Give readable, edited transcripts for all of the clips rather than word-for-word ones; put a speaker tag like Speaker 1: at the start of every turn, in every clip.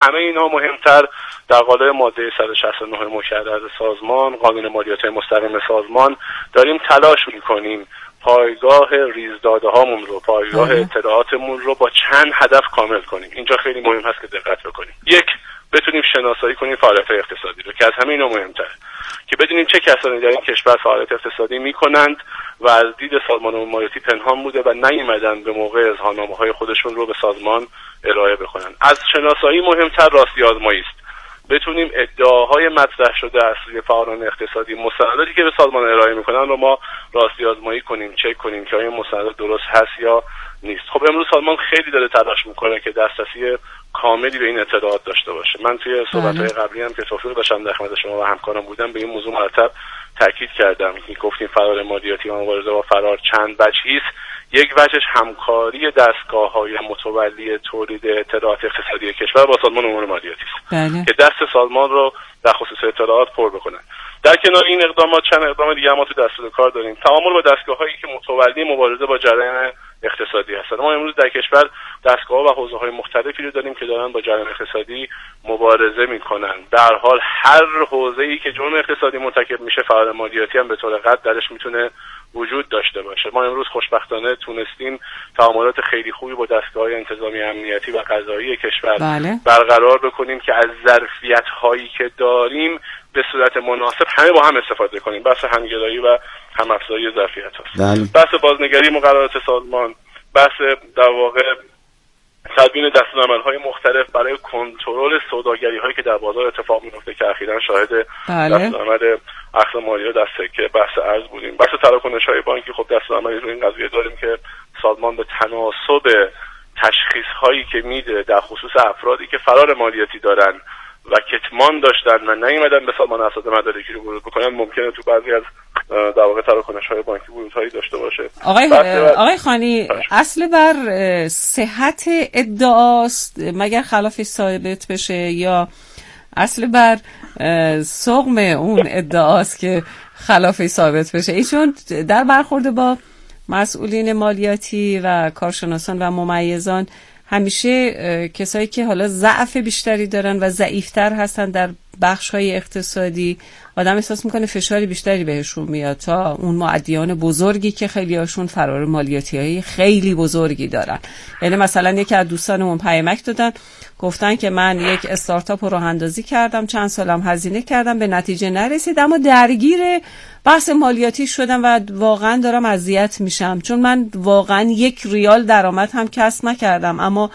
Speaker 1: همه اینها مهمتر در قالب ماده 169 مکرر سازمان، قانون مالیات مستقیم سازمان، داریم تلاش میکنیم پایگاه ریزداده هامون رو، پایگاه اطلاعاتمون رو با چند هدف کامل کنیم. اینجا خیلی مهم هست که دقت بکنیم. یک، بتونیم شناسایی کنیم فعالیت اقتصادی رو که از همه اینا مهمتره، که بدونیم چه کسانی در این کشور فعالیت اقتصادی میکنند و از دید سازمان عمومی مالیاتی پنهان بوده و نیومدن به موقع اظهارنامه‌های خودشون رو به سازمان ارائه بکنن. از شناسایی مهمتر راستی آزمایی است. بتونیم ادعاهای مطرح شده از سوی فعالان اقتصادی، مستنداتی که به سازمان ارائه میکنن رو ما راستی آزمایی کنیم، چک کنیم که آیا مستند درست هست یا نیست. خب امروز سازمان خیلی داره تلاش میکنه که دسترسی کاملی به این اطلاعات داشته باشه. من توی صحبت‌های قبلی هم که توفیق داشتم در خدمت شما و همکارم بودم به این موضوع مرتب تاکید کردم که گفتیم فرار مالیاتی و مبارزه با فرار چند وجهی است. یک وجهش همکاری دستگاه‌های متولی تولید اطلاعات اقتصادی کشور با سازمان امور مالیاتی است که دست سازمان رو در خصوص اطلاعات پر بکنن. در کنار این اقدامات چند اقدام دیگه ما تو دستور کار داریم. تعامل با دستگاه‌هایی که متولی مبارزه با جریان اقتصادی هستن. ما امروز در کشور دستگاه‌ها و حوزه‌های مختلفی رو داریم که دارن با جریان اقتصادی مبارزه میکنن. در حال هر حوزه‌ای که جرم اقتصادی مرتکب میشه، فعال مالیاتی هم به طور قطع درش میتونه وجود داشته باشه. ما امروز خوشبختانه تونستیم تعاملات خیلی خوبی با دستگاه‌های انتظامی امنیتی و قضایی کشور برقرار بکنیم که از ظرفیت‌هایی که داریم به صورت مناسب همه با هم استفاده کنیم. بحث همگرایی و هم‌افزایی ظرفیت هست. بحث بازنگری مقررات سازمان، بحث در واقع تدوین دستورالعمل‌های مختلف برای کنترل سوداگری‌هایی که در بازار اتفاق می‌افته که اخیراً شاهد دستورالعمل اخذ مالیات از سکه بحث ارز بودیم. بحث تراکنش‌های بانکی، خب دستورالعملی رو این قضیه داریم که سازمان به تناسب تشخیص‌هایی که میده در خصوص افرادی که فرار مالیاتی دارن و کتمان داشتن و نیومدن به سازمان اسناد مدارکی رو ورود بکنن، ممکنه تو بعضی از در واقع تراکنش‌های بانکی ورودهایی داشته باشه.
Speaker 2: آقای خانی، اصل بر صحت ادعاست مگر خلافش ثابت بشه، یا اصل بر سقم اون ادعاست که خلافش ثابت بشه؟ ایشون در برخورد با مسئولین مالیاتی و کارشناسان و ممیزان همیشه کسایی که حالا ضعف بیشتری دارن و ضعیفتر هستن در بخش‌های اقتصادی، آدم احساس میکنه فشاری بیشتری بهشون میاد تا اون مؤدیان بزرگی که خیلی هاشون فرار مالیاتی‌های خیلی بزرگی دارن. یعنی مثلا یکی از دوستانمون پیامک دادن، گفتن که من یک استارتاپ رو راه اندازی کردم، چند سالم هزینه کردم، به نتیجه نرسید، اما درگیر بحث مالیاتی شدم و واقعا دارم اذیت میشم چون من واقعا 1 ریال درآمد هم کسب نکردم. اما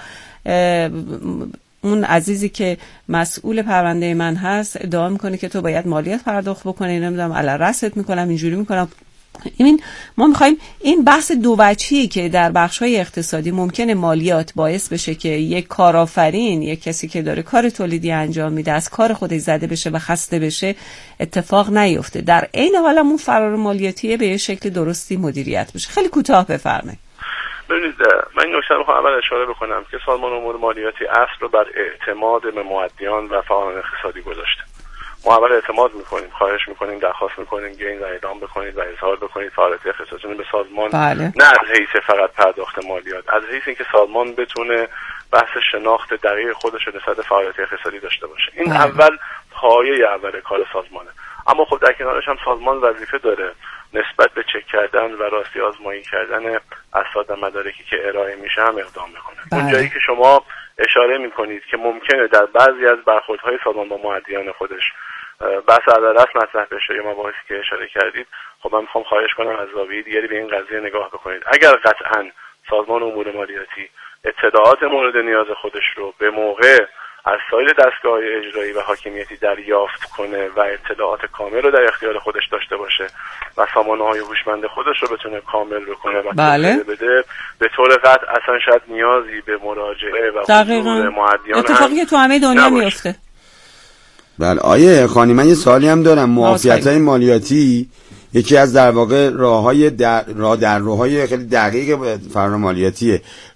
Speaker 2: اون عزیزی که مسئول پرونده من هست ادعا میکنه که تو باید مالیات پرداخت بکنی، نمیدونم علی رأست میکنم، اینجوری میکنم. ما میخوایم این بحث دو وجهی که در بخش‌های اقتصادی ممکنه مالیات باعث بشه که یک کارآفرین، یک کسی که داره کار تولیدی انجام میده از کار خودش زده بشه و خسته بشه، اتفاق نیفته. در عین حال اون فرار مالیاتی به یه شکل درستی مدیریت بشه. خیلی کوتاه بفرمایید.
Speaker 1: ببینید، من این نکته رو می‌خوام اول اشاره بکنم که سازمان امور مالیاتی اصل رو بر اعتماد به مؤدیان و فعالان اقتصادی گذاشته. ما اول اعتماد میکنیم، خواهش میکنیم، درخواست میکنیم که این را اعلام بکنید و اظهار بکنید فعالیت اقتصادی به سازمان. نه از حیث فقط پرداخت مالیات، از حیث اینکه سازمان بتونه بحث شناخت دقیق خودش رو نسبت فعالیت اقتصادی داشته باشه. این اول پایه اول کار سازمانه. اما خب در کنارش هم سازمان وظیفه داره نسبت به چک کردن و راستی آزمایی کردن اسناد مدارکی که ارائه میشه هم اقدام بکنه. اون جایی که شما اشاره میکنید که ممکنه در بعضی از برخوردهای سازمان با مؤدیان خودش بحث عدالت مطرح بشه یا مباحثی که اشاره کردید، خب من میخوام خواهش کنم از زاویه دیگری به این قضیه نگاه بکنید. اگر قطعاً سازمان امور مالیاتی اطلاعات مورد نیاز خودش رو به موقع از سایر دستگاه‌های اجرایی و حاکمیتی دریافت کنه و اطلاعات کامل رو در اختیار خودش داشته باشه و سامانه‌های هوشمند خودش رو بتونه کامل بکنه و بده، به طور قطع اصلا شاید نیازی به مراجعه و حضور مؤدیان
Speaker 2: اتفاقی که تو همه دنیا میفته.
Speaker 3: بله آیه خانی، من یه سوالی هم دارم. معافیت‌های مالیاتی یکی از در واقع راه‌های خیلی دقیق فرار مالیاتیه.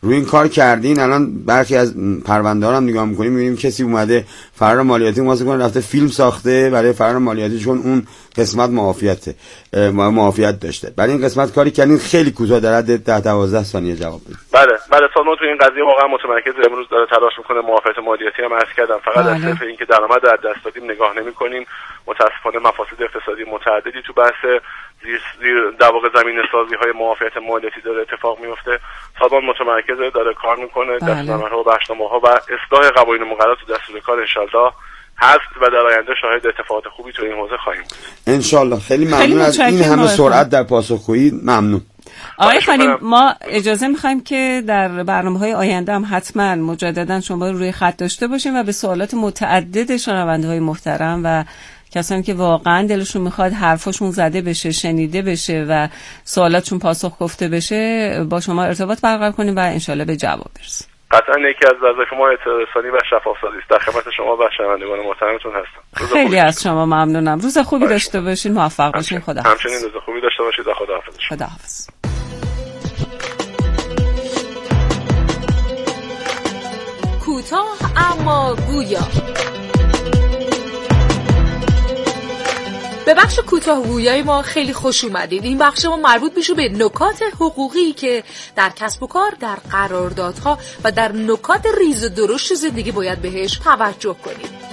Speaker 3: روی این کار کردین. الان برخی از پرونده ها هم نگاه میکنیم میبینیم کسی اومده فرار مالیاتی واسه کنه رفته فیلم ساخته برای فرار مالیاتی، چون اون قسمت معافیت داشته. برای این قسمت کاری کردین. خیلی کوتاه در حد 10-12 ثانیه جواب بدید.
Speaker 1: بله سازمان تو این قضیه واقعا متمرکز امروز داره تلاش میکنه. معافیت مالیاتی هم عرض کردم، فقط از صرف اینکه درآمد از دست دادیم نگاه نمیکنیم. متاسفانه مفاسد اقتصادی متعددی تو بحث زیر در واقع زمینه سازی های معافیت مالیاتی داره اتفاق میفته. سازمان متمرکز داره کار میکنه. دستورالعمل‌ها و بخشنامه‌ها و اصلاح قوانین مقررات تو دستور کار انشالله هست و در آینده شاهد اتفاقات خوبی تو این حوزه خواهیم بود
Speaker 3: انشالله. خیلی ممنون از این همه سرعت در پاسخگویی. ممنون.
Speaker 2: آقای خانی، ما اجازه میخوایم که در برنامه‌های آینده هم حتما مجددا شما روی خط داشته باشیم و به سوالات متعدد شنونده‌های محترم و کسانی که واقعا دلشون میخواد حرفاشون زده بشه، شنیده بشه و سوالاتشون پاسخ گفته بشه با شما ارتباط برقرار کنیم و انشالله به جواب برسیم.
Speaker 1: قطعا یکی از وظایف ما اطلاع رسانی و شفاف‌سازی است. در خدمت شما و شنوندگان محترمتون هستم.
Speaker 2: خیلی از شما ممنونم. روز خوبی داشته باشین، موفق باشین. خدا
Speaker 1: همچنین روز خوبی داشته باشید. خداحافظ.
Speaker 2: خداحافظ.
Speaker 4: کوتاه اما گویا. به بخش کوتاه‌گویای ما خیلی خوش اومدید. این بخش ما مربوط میشه به نکات حقوقی که در کسب و کار، در قراردادها و در نکات ریز و درشت زندگی باید بهش توجه کنید.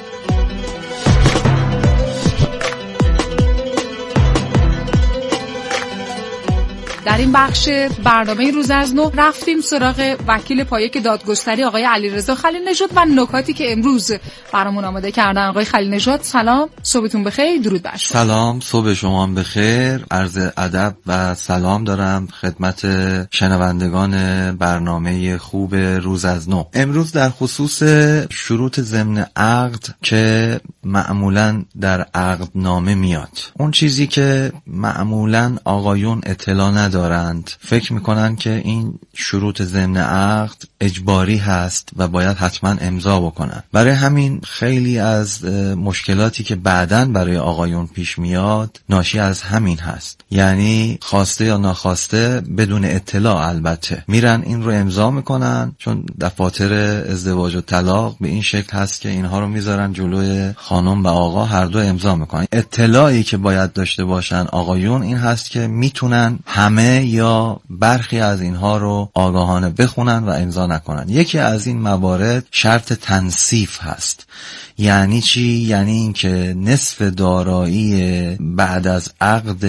Speaker 4: در این بخش برنامه روز از نو رفتیم سراغ وکیل پایک دادگستری آقای علیرضا خلیل نژاد و نکاتی که امروز برامون آماده کردن. آقای خلیل نژاد سلام، صبحتون بخیر. درود بر شما.
Speaker 5: سلام، صبح شما هم بخیر. عرض ادب و سلام دارم خدمت شنوندگان برنامه خوب روز از نو. امروز در خصوص شروط ضمن عقد که معمولاً در عقدنامه میاد، اون چیزی که معمولاً آقایون اطلاع ندارند، فکر میکنن که این شروط ضمن عقد اجباری هست و باید حتما امضا بکنن. برای همین خیلی از مشکلاتی که بعداً برای آقایون پیش میاد ناشی از همین هست. یعنی خواسته یا ناخواسته، بدون اطلاع البته، میرن این رو امضا میکنن، چون دفاتر ازدواج و طلاق به این شکل هست که اینها رو میذارن جلوی خانم و آقا، هر دو امضا میکنن. اطلاعی که باید داشته باشن آقایون این هست که میتونن همه یا برخی از اینها رو آگاهانه بخونن و امضا نکنن. یکی از این موارد شرط تنصیف هست. یعنی چی؟ یعنی این که نصف دارایی بعد از عقد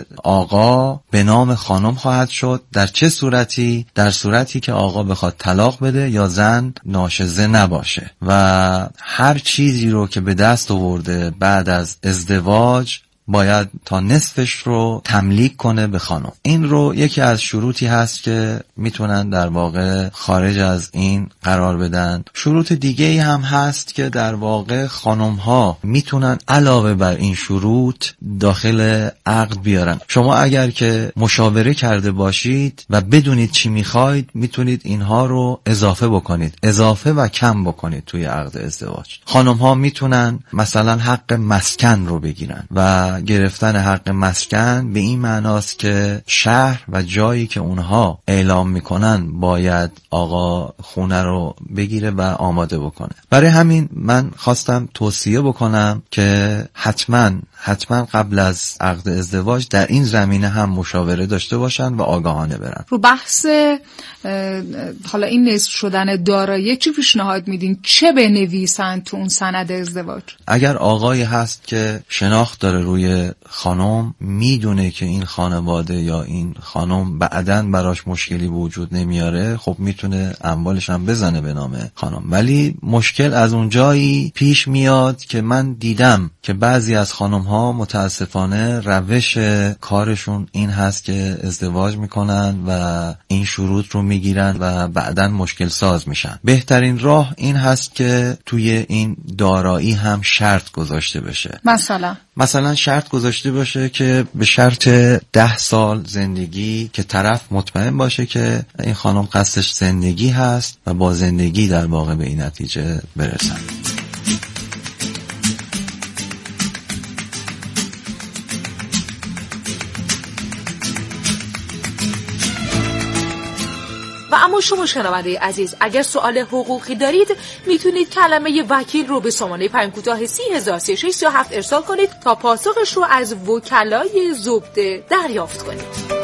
Speaker 5: آقا به نام خانم خواهد شد. در چه صورتی؟ در صورتی که آقا بخواد طلاق بده یا زن ناشزه نباشه و هر چیزی رو که به دست آورده بعد از ازدواج باید تا نصفش رو تملیک کنه به خانم. این رو یکی از شروطی هست که میتونن در واقع خارج از این قرار بدن. شروط دیگه ای هم هست که در واقع خانم ها میتونن علاوه بر این شروط داخل عقد بیارن. شما اگر که مشاوره کرده باشید و بدونید چی میخواید، میتونید اینها رو اضافه بکنید، اضافه و کم بکنید توی عقد ازدواج. خانم ها میتونن مثلا حق مسکن رو بگیرن و گرفتن حق مسکن به این معناست که شهر و جایی که اونها اعلام میکنن باید آقا خونه رو بگیره و آماده بکنه. برای همین من خواستم توصیه بکنم که حتما قبل از عقد ازدواج در این زمینه هم مشاوره داشته باشن و آگاهانه برن.
Speaker 4: رو بحث حالا این نصف شدن دارایی چی پیشنهاد میدین؟ چه بنویسن تو اون سند ازدواج؟
Speaker 5: اگر آقایی هست که شناخت داره روی خانم، میدونه که این خانواده یا این خانم بعداً براش مشکلی وجود نمیاره، خب میتونه اموالش هم بزنه به نام خانم. ولی مشکل از اون جایی پیش میاد که من دیدم که بعضی از خانم ها متاسفانه روش کارشون این هست که ازدواج میکنن و این شروط رو میگیرن و بعداً مشکل ساز میشن. بهترین راه این هست که توی این دارایی هم شرط گذاشته بشه. مثلا شرط گذاشته باشه که به شرط 10 سال زندگی که طرف مطمئن باشه که این خانم قصدش زندگی هست و با زندگی در واقع به این نتیجه برسن.
Speaker 4: و اما شما شنونده عزیز اگر سوال حقوقی دارید میتونید کلمه وکیل رو به سامانه پیام کوتاه 303637 ارسال کنید تا پاسخش رو از وکلای زبده دریافت کنید.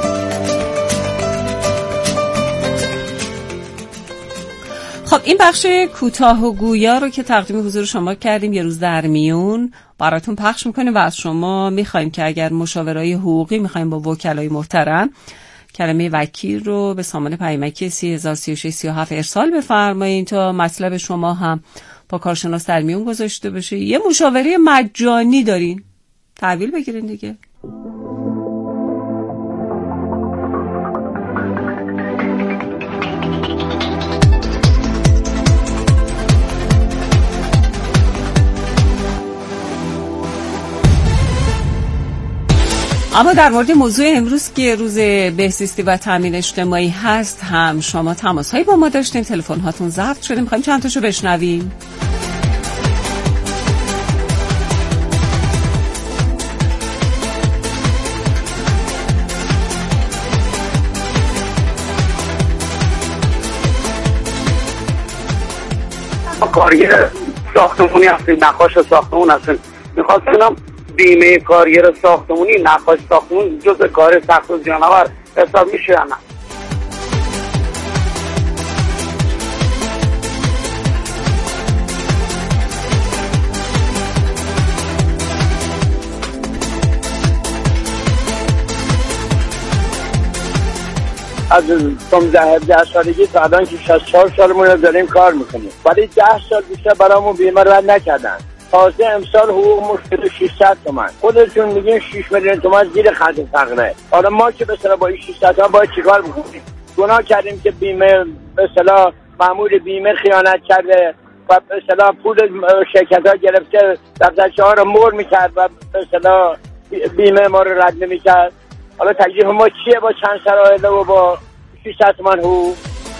Speaker 2: خب این بخش کوتاه و گویا رو که تقدیم حضور شما کردیم یه روز در میون براتون پخش میکنیم و از شما میخوایم که اگر مشاورای حقوقی میخوایم با وکلای محترم کلمه وکیل رو به سامانه پیامکی 303637 ارسال بفرمایید تا مطلب شما هم با کارشناس در میون گذاشته بشه. یه مشاوره مجانی دارین، تحویل بگیرین دیگه. اما در مورد موضوع امروز که روز بهزیستی و تامین اجتماعی هست هم شما تماس‌هایی با ما داشتین، تلفن هاتون ضبط شده، می‌خوایم چند تاشو بشنویم.
Speaker 6: کارگر ساختمونی هستیم، نقاش ساختمون هستیم. می‌خواستم بیمه کارگر ساختمونی، نقاش ساختمون جز کار سخت و جانور حساب میشه یا نه؟ از 15 سالگی تا الان که 64 سالمون رو داریم کار میکنیم، ولی 10 سال بیشتر برامون بیمه رد نکردن. تازه امسال حقوق مشکل 600 تومن، خودتون میگین 6 میلیون تومن زیر خط فقره. حالا ما که به اصطلاح با این 600 تومن باید چیکار بکنیم؟ گناه کردیم که بیمه به اصطلاح مأمور بیمه خیانت کرده و به اصطلاح پول شرکت‌ها گرفته، دفترچه‌ها رو مور میکرد و به اصطلاح بیمه ما رو رد نمیکرد. حالا تکلیف ما چیه با چند سر و با 600 تومن حقوق؟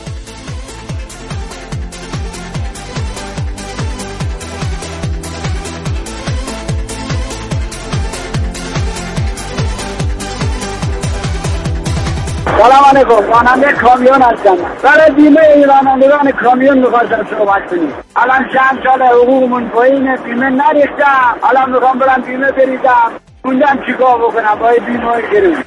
Speaker 6: سلام علیکم، راننده کامیون هستم. برای بیمه رانندگان کامیون میخواستم صحبت کنیم. الان چند سال حقوقمون پایینه، بیمه نریختم، الان میخوام برم بیمه بریزم، موندم چیکار بکنم باید بیمه گرفتم.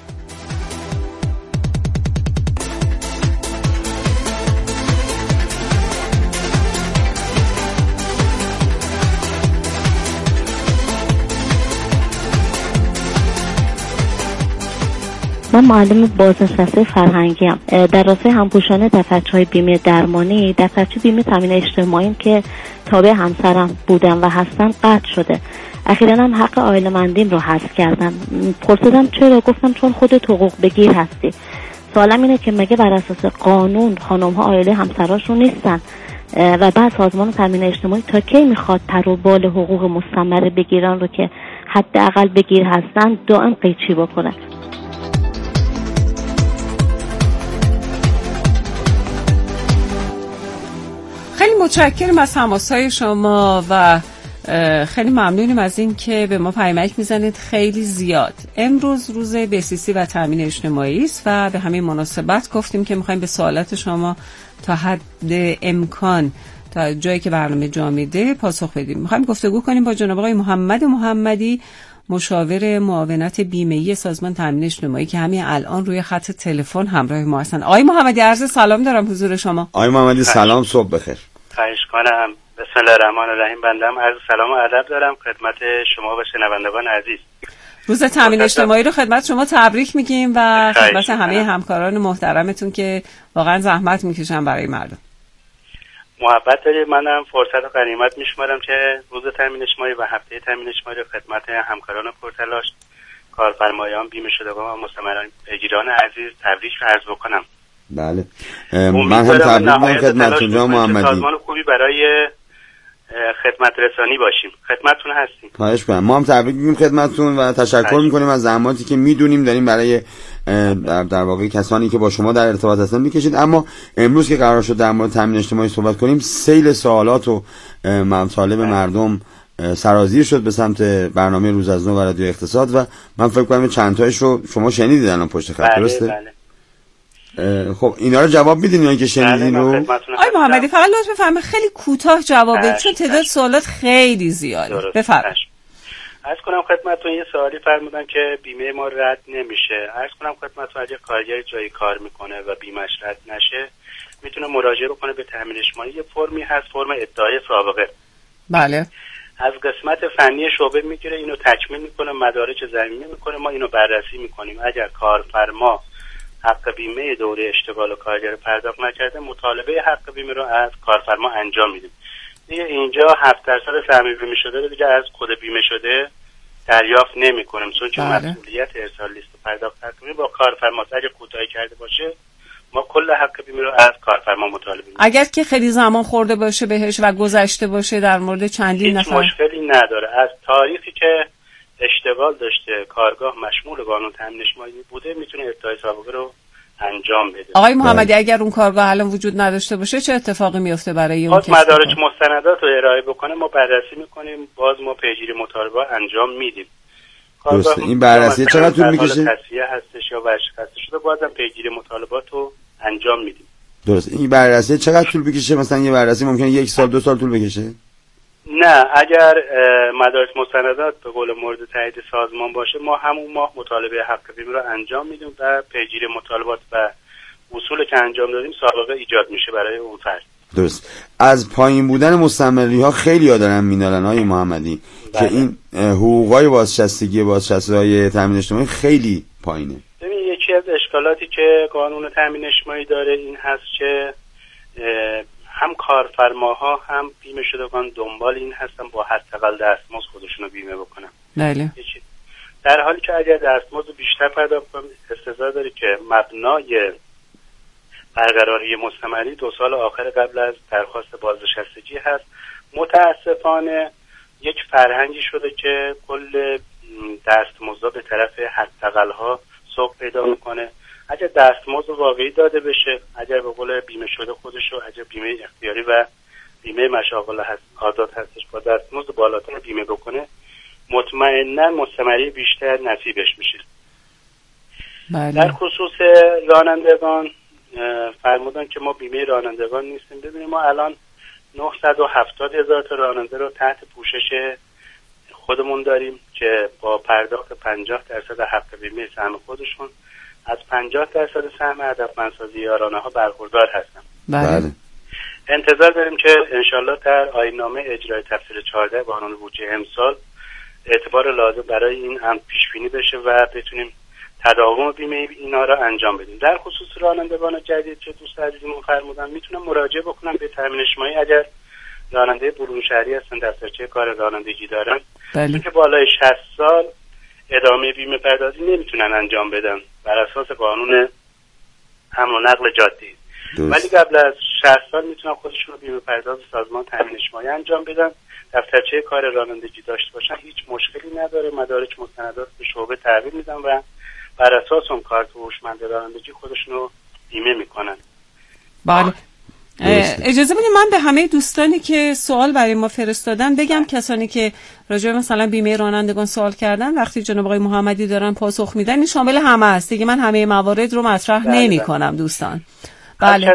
Speaker 7: من معلم بازنشسته فرهنگی ام. در راستای همپوشانی دفترچه‌های بیمه درمانی، دفترچه بیمه تامین اجتماعی که تابع همسرم بودم و هستن قطع شده. اخیراً هم حق عائله‌مندیم رو حذف کردم. پرسیدم چرا؟ گفتم چون خودت حقوق بگیر هستی. سوالم اینه که مگه بر اساس قانون خانم‌ها عائله همسراشون نیستن و بعد سازمان تامین اجتماعی تا کی میخواد پر و بال حقوق مستمر بگیران رو که حداقل بگیر هستن دائم قیچی بکنه؟
Speaker 2: خیلی متشکرم از تماس‌های شما و خیلی ممنونیم از این که به ما پیامک میزنید خیلی زیاد. امروز روز بهزیستی و تامین اجتماعی است و به همین مناسبت گفتیم که میخوایم به سوالات شما تا حد امکان تا جایی که برنامه جا میده پاسخ بدیم. میخوایم گفتگو کنیم با جناب آقای محمد محمدی، مشاور معاونت بیمه‌ای سازمان تامین اجتماعی که همین الان روی خط تلفن همراه ما هستن. آقای محمدی عرض سلام دارم حضور شما.
Speaker 3: آقای محمدی سلام، صبح بخیر.
Speaker 8: خواهش کنم. بسم الله الرحمن الرحیم. بندم عرض سلام و ادب دارم خدمت شما و شنوندگان عزیز.
Speaker 2: روز تامین اجتماعی رو خدمت شما تبریک میگیم و خدمت همه همکاران محترمتون که واقعا زحمت میکشن برای مردم.
Speaker 8: محبت دارید. منم فرصت و غنیمت میشمارم که روز تامین اجتماعی و هفته تامین اجتماعی رو خدمت همکاران پرتلاش، کارفرمایان، بیمه شدگان و مستمران پیگیران عزیز تبریک عرض بکنم.
Speaker 3: بله، من هم تبریک میگم خدمتتون جناب محمدی.
Speaker 8: سازمان خوبی برای خدمت رسانی باشیم. خدمتتون هستیم.
Speaker 3: خواهش می‌کنم. ما هم تبریک میگیم خدمتتون و تشکر می‌کنیم از زحماتی که میدونیم داریم برای در واقع کسانی که با شما در ارتباط هستن میکشید. اما امروز که قرار شد در مورد تامین اجتماعی صحبت کنیم، سیل سوالات و مطالب مردم سرازیر شد به سمت برنامه روز از نو و رادیو اقتصاد و من فکر کنم چند تایش رو شما شنیدید الان پشت خط، درسته؟
Speaker 8: بله.
Speaker 3: خب اینا رو جواب میدین یا که شنیدین رو؟
Speaker 2: آقای محمدی فقط لطف بفرمایید خیلی کوتاه جواب بدید چون تعداد سوالات خیلی زیاده. بفرمایید.
Speaker 8: عرض کنم خدمتتون یه سوالی فرمودن که بیمه ما رد نمیشه. عرض کنم خدمتتون اگه کارگر جایی کار میکنه و بیمهش رد نشه میتونه مراجعه بکنه به تامین اجتماعی. یه فرمی هست، فرم ادعای سابقه.
Speaker 2: بله.
Speaker 8: از قسمت فنی شعبه میگیره، اینو تکمیل میکنه، مدارک زمینی میکنه، ما اینو بررسی میکنیم. اگر کارفرما حق بیمه دوره اشتغال کارگر پرداخت نکرده مطالبه حق بیمه رو از کارفرما انجام میدیم. دیگه اینجا 7% سهمی بیمه شده دیگه از خود بیمه شده دریافت نمی‌کنیم چون مسئولیت ارسال لیست پرداخت حق بیمه با کارفرما اگه کوتاهی کرده باشه ما کل حق بیمه رو از کارفرما مطالبه می‌کنیم.
Speaker 2: اگر که خیلی زمان خورده باشه بهش و گذشته باشه در مورد چندین نفر
Speaker 8: مشکلی نداره. از تاریخی که اشتغال داشته کارگاه مشمول قانون تامین اجتماعی بوده میتونه ادعای سابقه رو انجام بده.
Speaker 2: آقای محمدی اگر اون کارگاه الان وجود نداشته باشه چه اتفاقی میفته برای اون کسی؟
Speaker 8: مدارک مستندات رو ارائه بکنه ما بررسی میکنیم، باز ما پیگیری مطالبه انجام میدیم.
Speaker 3: درسته. این بررسی چقدر طول میکشه؟
Speaker 8: تصفیه هستش یا ورشکسته شده بازم پیگیری مطالبات رو انجام میدیم.
Speaker 3: درسته. این بررسی چقدر طول میکشه؟ مثلا یه بررسی ممکنه 1 سال 2 سال طول بکشه؟
Speaker 8: نه، اگر مدارک مستندات به قول مورد تایید سازمان باشه ما همون ماه مطالبه حق بیمه رو انجام میدیم و پیگیری مطالبات و اصول که انجام دادیم سابقه ایجاد میشه برای اون فرد.
Speaker 3: درست. از پایین بودن مستمری ها خیلی ها دارن مینالن های محمدی که این حقوقای بازنشستگی بازنشسته‌های تامین اجتماعی خیلی پایینه.
Speaker 8: ببین یکی از اشکالاتی که قانون تامین اجتماعی داره این هست که هم کارفرماها هم بیمه شدگان دنبال این هستن با حداقل دستمزد خودشونو بیمه بکنن.
Speaker 2: بله.
Speaker 8: در حالی که اگر دستمزد بیشتر پرداخت کنن استثنا داره که مبنای برقراری مستمری 2 سال آخر قبل از درخواست بازنشستگی هست. متاسفانه یک فرهنگی شده که کل دستمزد به طرف حداقل‌ها سوق پیدا میکنه. اگر دستمزد واقعی داده بشه، اگر به قول بیمه شده خودشو اگر بیمه اختیاری و بیمه مشاغل آزاد هستش با دستمزد بالاتر بیمه بکنه مطمئنا مستمری بیشتر نصیبش میشه.
Speaker 2: بله.
Speaker 8: در خصوص رانندگان فرمودن که ما بیمه رانندگان نیستیم. ببینیم ما الان 970,000 تا راننده رو تحت پوشش خودمون داریم که با پرداخت 50% حق بیمه سهم خودشون از 50% سهم هدفمندسازی یارانه ها برخوردار هستن.
Speaker 2: بله.
Speaker 8: انتظار داریم که انشالله در آیین‌نامه اجرای تفسیر 14 قانون بودجه امسال اعتبار لازم برای این امر پیش بینی بشه و بتونیم تداوم بیمه اینا را انجام بدیم. در خصوص رانندگان جدید که دوست عزیزمون فرمودن میتونن مراجعه بکنن به تامین اجتماعی اگر راننده برون شهری هستن دفترچه کار رانندگی دارن.
Speaker 2: بله.
Speaker 8: که بالای 60 سال ادامه بیمه پردازی نمیتونن انجام بدن بر اساس قانون حمل و نقل جاده‌ای. ولی قبل از 60 سال میتونن خودشون رو بیمه پرداز سازمان تامین اجتماعی انجام بدن. دفترچه کار رانندگی داشته باشن هیچ مشکلی نداره. مدارک مستندات به شعبه تحویل میدن و بر اساس اون کارت هوشمند رانندگی خودشون رو بیمه میکنن.
Speaker 2: بله. اجازه بدید من به همه دوستانی که سوال برای ما فرستادن بگم کسانی که راجع به مثلا بیمه رانندگان سوال کردن وقتی جناب آقای محمدی دارن پاسخ میدن این شامل همه است دیگه. من همه موارد رو مطرح نمی کنم دوستان. بله.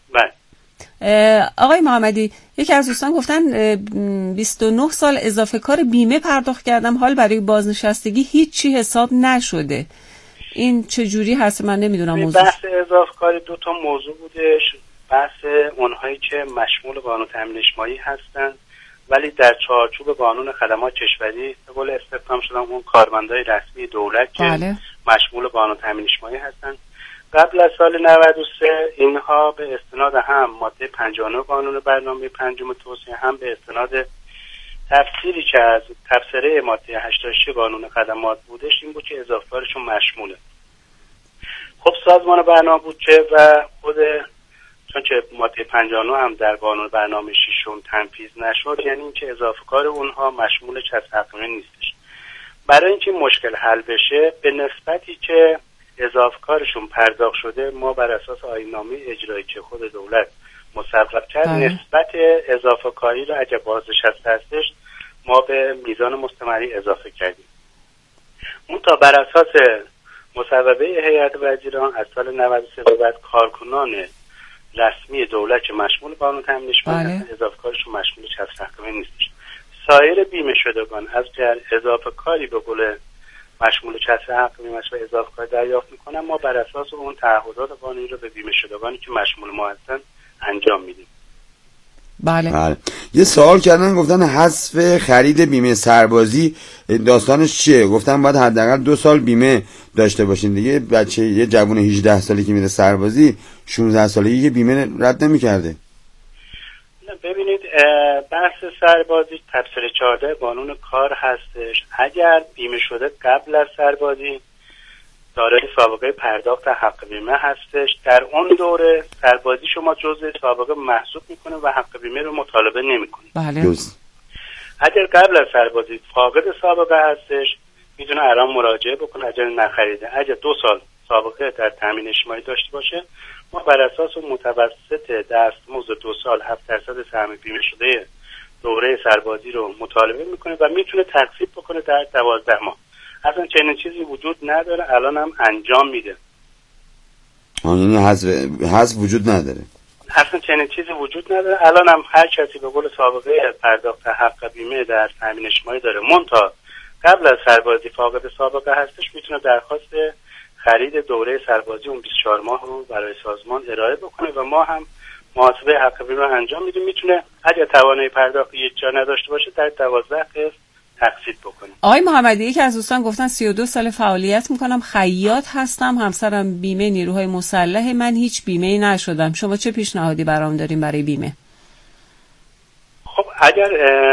Speaker 2: آقای محمدی یکی از دوستان گفتن 29 سال اضافه کار بیمه پرداخت کردم حال برای بازنشستگی هیچی حساب نشده. این چه جوری هست من نمیدونم. موضوع
Speaker 8: بحث اضافه کاری 2 تا موضوع بودش. بحث اونهایی که مشمول قانون تامین اجتماعی هستن ولی در چارچوب قانون خدمات کشوری به قول استخدام شدن اون کارمندای رسمی دولت که
Speaker 2: بله.
Speaker 8: مشمول قانون تامین اجتماعی هستن. قبل از سال 93 اینها به استناد هم ماده 59 قانون برنامه پنجم توسعه هم به استناد تفسیری که از تفسیره ماده 86 قانون خدمات بودش این بود که اضافه کارشون مشموله. خب سازمان برنامه بودجه و خود چون که ماده 59 هم در قانون برنامه ششم تنفیذ نشد یعنی اینکه اضافه کار اونها مشمول کسب حقیقی نیستش. برای اینکه مشکل حل بشه به نسبتی که اضافه کارشون پرداخت شده ما بر اساس آیین‌نامه اجرایی که خود دولت مصوب کرد نسبت اضافه کاری رو اگه بازنشسته هستش ما به میزان مستمری اضافه کردیم. اون تا بر اساس مصوبه هیئت وزیران از سال 93 به بعد کارکنان رسمی دولت که مشمول قانون تامین اجتماعی اضافه کارشون مشمول چتر حقوقی نیستش. سایر بیمه شدگان از اضافه کاری به قول مشمول چتر حقوقی مشمول اضافه کاری دریافت میکنن. ما بر اساس اون تعهدات قانونی رو به بیمه شدگانی که مشمول ما هستن انجام میدیم.
Speaker 2: بله.
Speaker 3: یه سوال کردن گفتن حذف خرید بیمه سربازی داستانش چیه؟ گفتن باید حداقل 2 سال بیمه داشته باشین دیگه. بچه یه جوون 18 ساله که میره سربازی 16 سالگی که بیمه رد نمی‌کرده.
Speaker 8: ببینید بحث سربازی تفسیر 14 قانون کار هستش. اگر بیمه شده قبل از سربازی دارای سابقه پرداخت حق بیمه هستش، در اون دوره سربازی شما جزء سابقه محسوب میکنه و حق بیمه رو مطالبه نمیکنه.
Speaker 2: بله.
Speaker 8: اگر قبل از سربازی فاقد سابقه هستش میتونه الان مراجعه بکنه اگر نخریده. اگر 2 سال سابقه در تامین اجتماعی داشته باشه ما بر اساس متوسط دستمزد 2 سال 7% سهم بیمه شده دوره سربازی رو مطالبه میکنه و میتونه تخفیف بکنه در 12 ماه. اصلا چنین چیزی وجود نداره، الان هم انجام میده.
Speaker 3: یعنی حذف وجود نداره.
Speaker 8: اصلا چنین چیزی وجود نداره. الان هم هر کسی به قول سابقه پرداخت حق بیمه در تامین اجتماعی داره منتها قبل از سربازی فاقد سابقه هستش میتونه درخواست خرید دوره سربازی اون 24 ماه رو برای سازمان ارائه بکنه و ما هم محاسبه حق بیمه رو انجام میدیم. میتونه اگر توانایی پرداخت یک جا نداشته باشه در 12 قسط تقسیط بکنه.
Speaker 2: آقای محمدی یکی از دوستان گفتن 32 سال فعالیت میکنم، خیاط هستم، همسرم بیمه نیروهای مسلح، من هیچ بیمه‌ای نشدم. شما چه پیشنهادی برام دارین برای بیمه؟
Speaker 8: خب اگر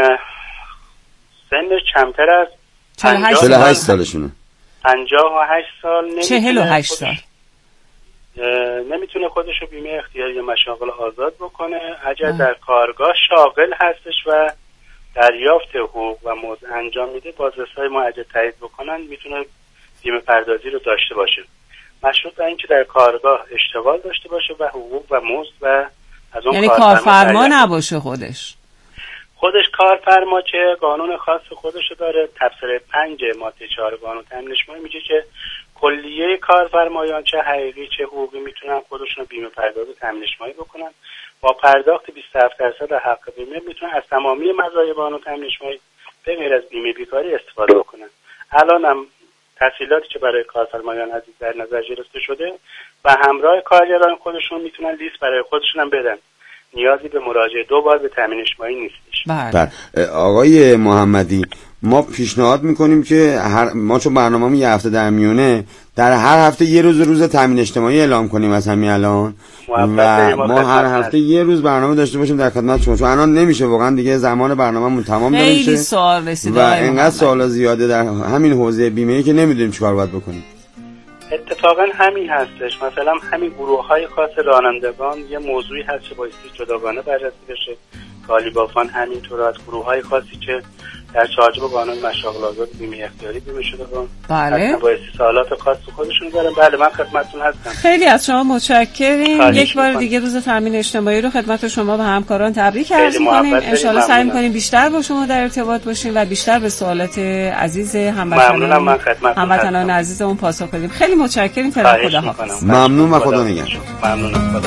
Speaker 8: سنش کمتر از
Speaker 3: 48 سالشونه
Speaker 8: 58 سال
Speaker 2: 48 سال
Speaker 8: نمیتونه خودشو بیمه اختیاری مشاغل آزاد بکنه. اگر در کارگاه شاغل هستش و دریافت حقوق و مزد انجام میده بازرسای ما اگه تایید بکنن میتونه بیمه پردازی رو داشته باشه. مشروط به اینکه در کارگاه اشتغال داشته باشه و حقوق و مزد و از اون
Speaker 2: یعنی کارفرما نباشه خودش
Speaker 8: کارفرما که قانون خاص خودشو داره. تفسیر 5 ماده 4 قانون تامین اجتماعی میگه که کلیه کارفرمایان چه حقیقی چه حقوقی میتونن خودشون بیمه پردازی تامین اجتماعی بکنن. با پرداخت 27% حق بیمه میتونن از تمامی مزایای قانون تامین اجتماعی به غیر از بیمه بیکاری استفاده بکنن. الان هم تسهیلاتی که برای کارفرمایان عزیز در نظر گرفته شده و همراه کارگران خودشون میتونن لیست برای خودشون هم بدن. نیازی به مراجعه 2 بار به تامین اجتماعی نیستش.
Speaker 3: بله. آقای محمدی ما پیشنهاد میکنیم که ما چون برنامه‌مون یه هفته در میونه در هر هفته یه روز تامین اجتماعی اعلام کنیم از همین الان و ما هر هفته یه روز برنامه داشته باشیم در خدمت شما، چون الان نمیشه واقعا دیگه زمان برنامه‌مون تمام داره
Speaker 2: خیلی سوال رسیده
Speaker 3: و اینقدر سوالا زیاده در همین حوزه بیمه‌ای که نمیدونیم چیکار باید بکنیم.
Speaker 8: اتفاقا همین هستش. مثلا همین گروه‌های خاص رانندگان یه موضوعی هست که بایستی جداگانه بررسی بشه. کالیبافان همینطور از گروه‌های خاصی که در چارچوب قانون مشاغل آزاد بیمه اختیاری بیمه شده بودن.
Speaker 2: بله.
Speaker 8: بایستی سوالات خاص خودشون دارن. بله من خدمتتون هستم.
Speaker 2: خیلی از شما متشکریم. یک بار دیگه روز تامین اجتماعی رو خدمت شما و همکاران تبریک عرض می‌کنیم. ان شاءالله سعی می‌کنیم بیشتر با شما در ارتباط باشیم و بیشتر به سوالات عزیز هموطنان عزیزمون پاسخ بدیم. خیلی متشکریم. خداحافظ.
Speaker 3: ممنون و خدا نگهدار.
Speaker 8: ممنون. خدا.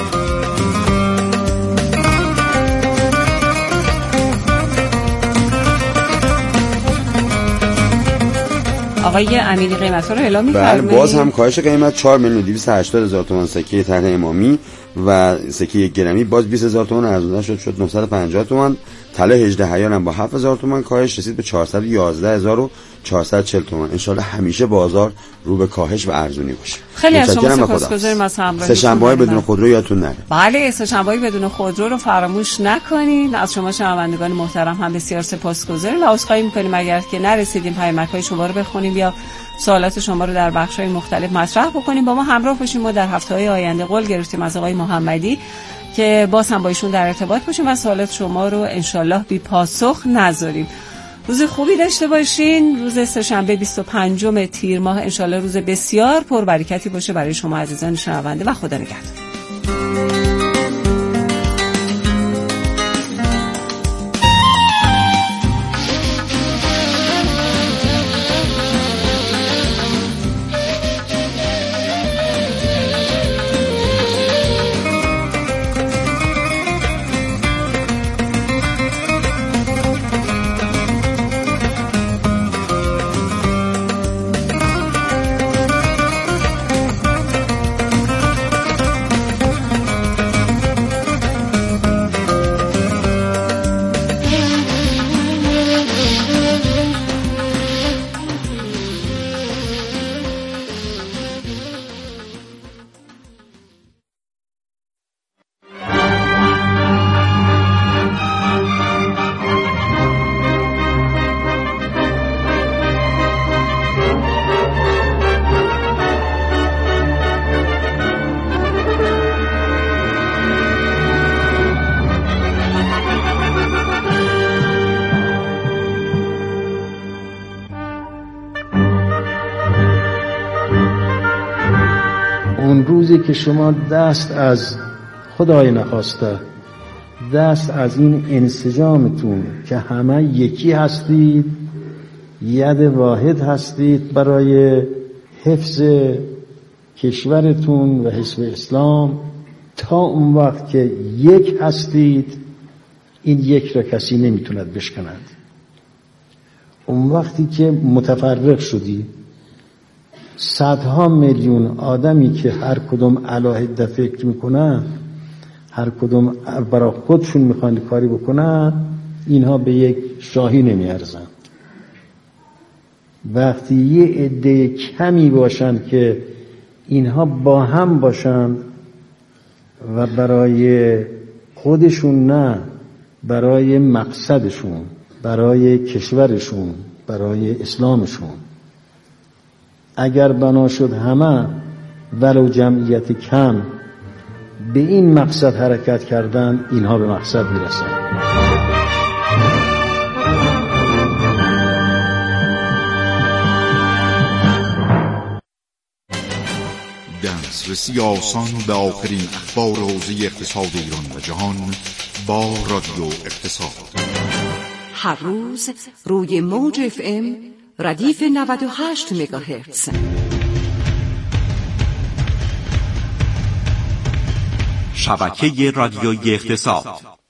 Speaker 2: آقای امینی قیمت رو اعلام می‌فرمایید.
Speaker 3: بله باز هم کاهش قیمت 4,280,000 تومان سکه طرح امامی و سکه 1 گرمی باز 20,000 تومان ارزونده شد 950 تومان. طلا 18 حیار هم با 7,000 تومان کاهش رسید به 411,440 تومان. ان شاءالله همیشه بازار رو به کاهش و ارزونی باشه.
Speaker 2: خیلی از شما سپاسگزاریم از همراهیتون.
Speaker 3: سه‌شنبه‌های بدون خودرو یادتون نره.
Speaker 2: بله سه‌شنبه‌های بدون خودرو رو فراموش نکنید. از شما شنوندگان محترم هم بسیار سپاسگزاریم و عذرخواهی می‌کنیم اگر که نرسیدیم پیامک‌های شما رو بخونیم یا سوالات شما رو در بخش‌های مختلف مطرح بکنیم. با ما همراه باشید. ما در هفته‌های آینده قول گرفتیم از آقای محمدی که باز هم با ایشون در ارتباط باشیم و سوالات شما رو انشالله بی پاسخ نذاریم. روز خوبی داشته باشین. روز سه‌شنبه 25 تیر ماه انشالله روز بسیار پربرکتی باشه برای شما عزیزان شنونده و خدا نگهدار.
Speaker 9: روزی که شما دست از خدای نخواسته دست از این انسجامتون که همه یکی هستید، ید واحد هستید برای حفظ کشورتون و حزب اسلام، تا اون وقت که یک هستید این یک را کسی نمیتوند بشکند. اون وقتی که متفرق شدی، صدها میلیون آدمی که هر کدوم علاهده فکر میکنن، هر کدوم برای خودشون میخوان کاری بکنن، اینها به یک شاهی نمیارزن. وقتی یه عده کمی باشن که اینها با هم باشن و برای خودشون نه، برای مقصدشون، برای کشورشون، برای اسلامشون، اگر بنا شد همه ولو جمعیت کم به این مقصد حرکت کردن، اینها به مقصد میرسن.
Speaker 10: دسترسی آسان به آخرین اخبار حوزه اقتصاد ایران و جهان با رادیو اقتصاد.
Speaker 11: هر روز روی موج FM ردیف 98 مگاهرتز.
Speaker 12: شبکه رادیویی اقتصاد.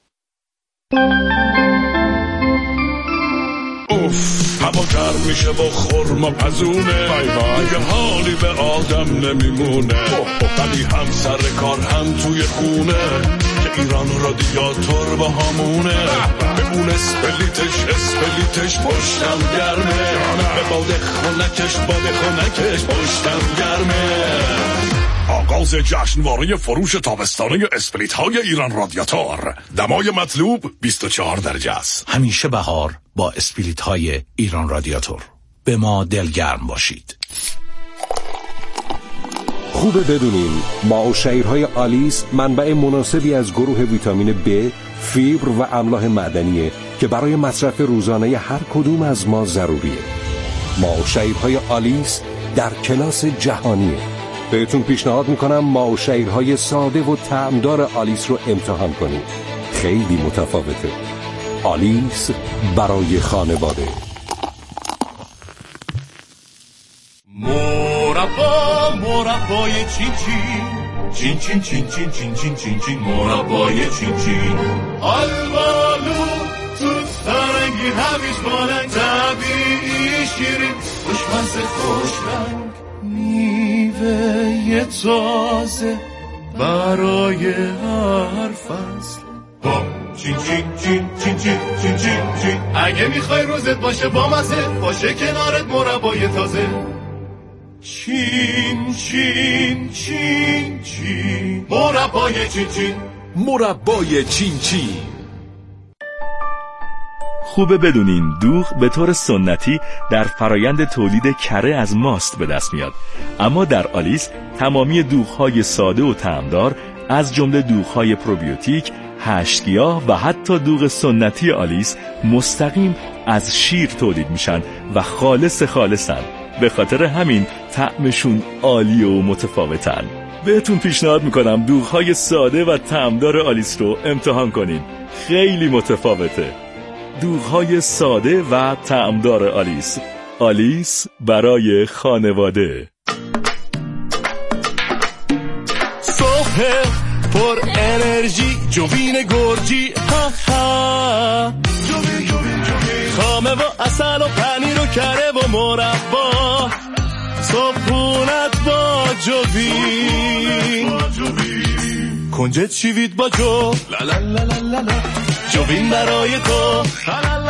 Speaker 13: هوا گرم میشه و خورما پزونه، دیگه حالی به آدم نمیمونه، ولی هم سر کار هم توی خونه که ایران رادیاتور با همونه. به اون اسپلیتش پشتم گرمه، به باده خونکش پشتم گرمه. آغاز جشنواره فروش تابستانه اسپلیت های ایران رادیاتور. دمای مطلوب 24 درجه است.
Speaker 14: همیشه بهار با اسپلیت های ایران رادیاتور. به ما دلگرم باشید.
Speaker 15: خوبه بدونین ماء و شعیرهای آلیس منبع مناسبی از گروه ویتامین B، فیبر و املاح معدنیه که برای مصرف روزانه هر کدوم از ما ضروریه. ماء و شعیرهای آلیس در کلاس جهانیه. بهتون پیشنهاد میکنم ماء و شعیرهای ساده و طعمدار آلیس رو امتحان کنید. خیلی متفاوته. آلیس برای خانواده.
Speaker 13: مربای چین مربای چین آلبالو توت فرنگی هویج بالنگ طبیعی شیرین خوشمزه خوشرنگ میوه تازه برای هر فصل. چین اگه میخوای روزت باشه با مزه، باشه کنارت مربای تازه. چین مربای چین
Speaker 16: مربای چین. خوبه بدونین دوغ به طور سنتی در فرایند تولید کره از ماست به دست میاد، اما در آلیس تمامی دوغ‌های ساده و طعمدار از جمله دوغ‌های پروبیوتیک، 8 گیاه و حتی دوغ سنتی آلیس مستقیم از شیر تولید میشن و خالصن. به خاطر همین طعمشون عالی و متفاوتن. بهتون پیشنهاد میکنم دوغ‌های ساده و طعمدار آلیس رو امتحان کنین. خیلی متفاوته. دوغ‌های ساده و طعمدار آلیس. آلیس برای خانواده.
Speaker 13: صبح پر انرژی جوین گرجی خامه و اصل و پنیر و کره و مربا، صبحونت با جوین، کنجد شیوید با جو، لا لا لا لا لا، جوین برای تو.